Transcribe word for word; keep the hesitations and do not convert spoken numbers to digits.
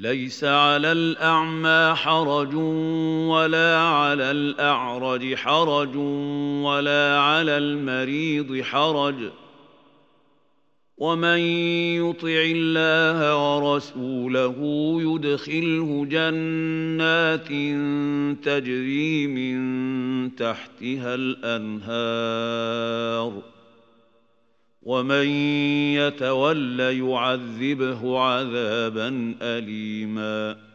ليس على الأعمى حرج ولا على الأعرج حرج ولا على المريض حرج ومن يطع الله ورسوله يدخله جنات تجري من تحتها الأنهار ومن يتول يعذبه عذابا أليما